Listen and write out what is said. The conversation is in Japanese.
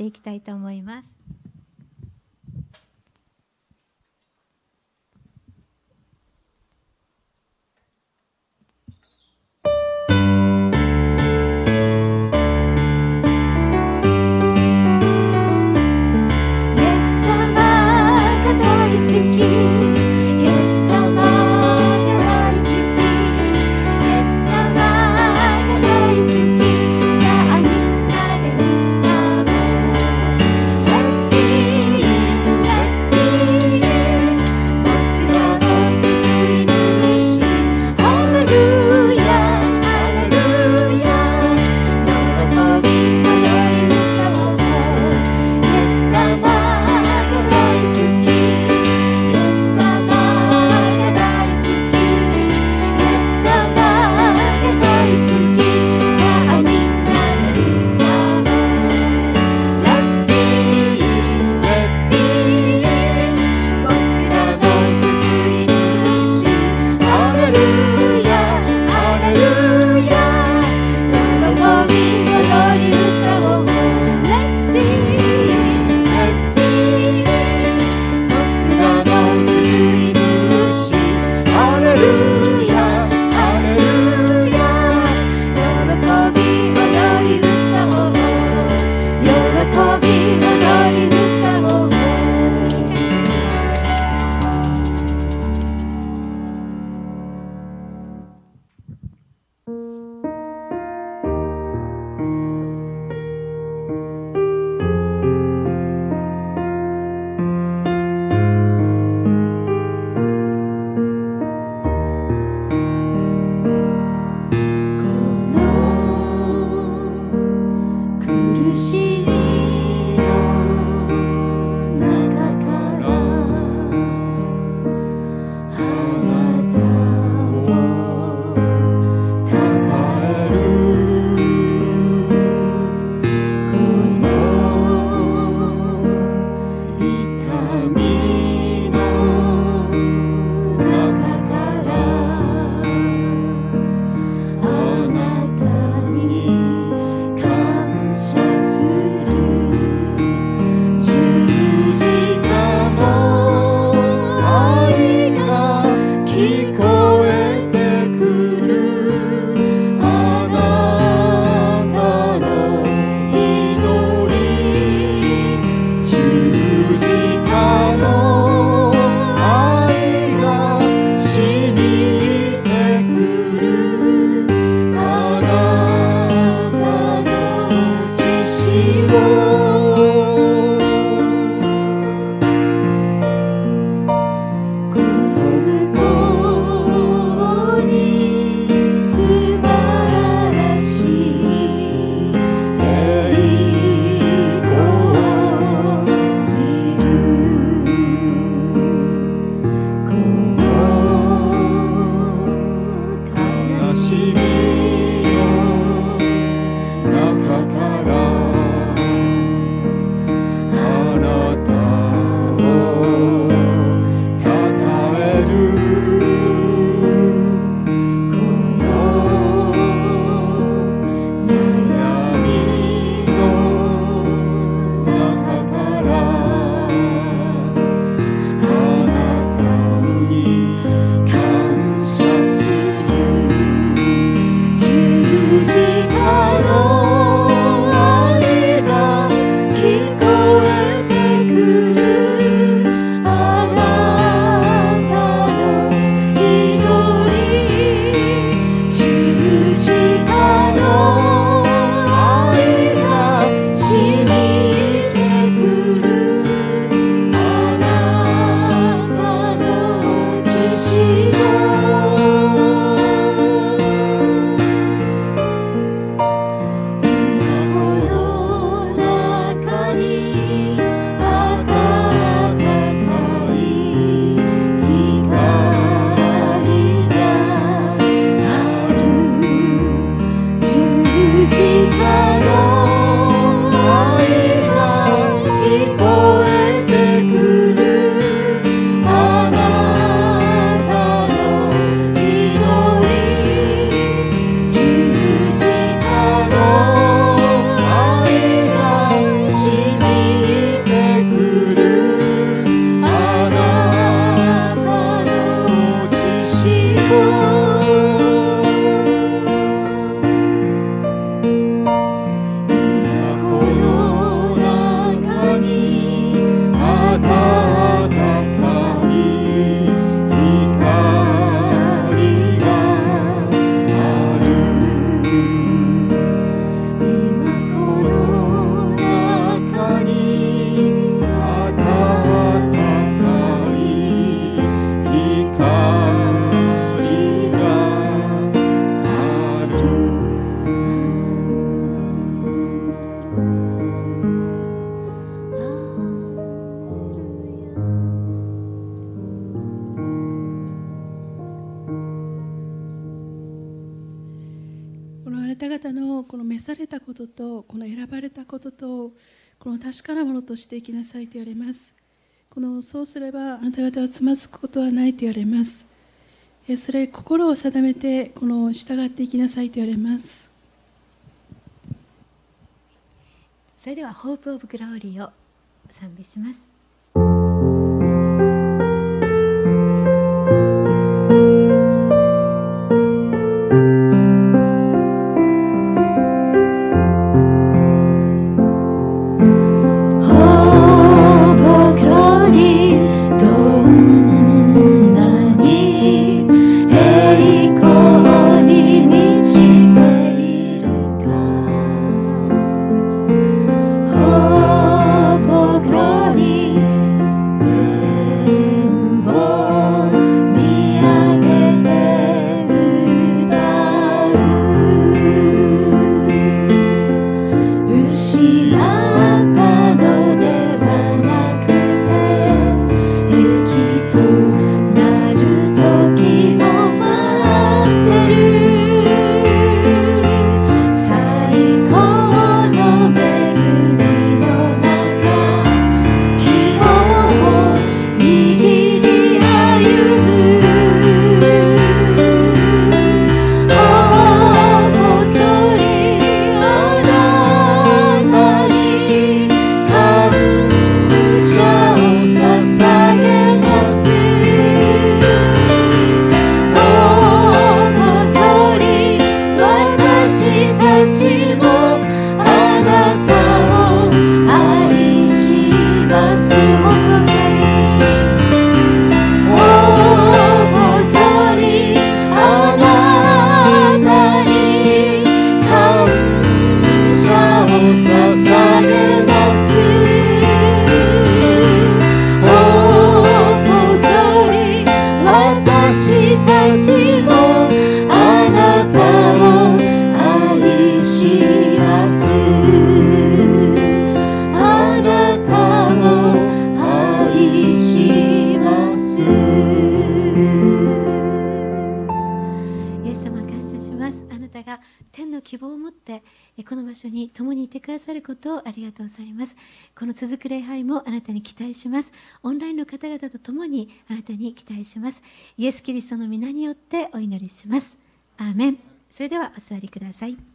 っていきたいと思います。 Yes, 々のこの召されたことと、この選ばれたことと、この確かなものとしていきなさいと言われます。そうすればあなた方はつまずくことはないと言われます。それ心を定めて従っていきなさいと言われます。 それではホープオブグローリーを賛美します。ことをありがとうございます。この続く礼拝もあなたに期待します。オンラインの方々と共にあなたに期待します。イエス・キリストの皆によってお祈りします。アーメン。それではお座りください。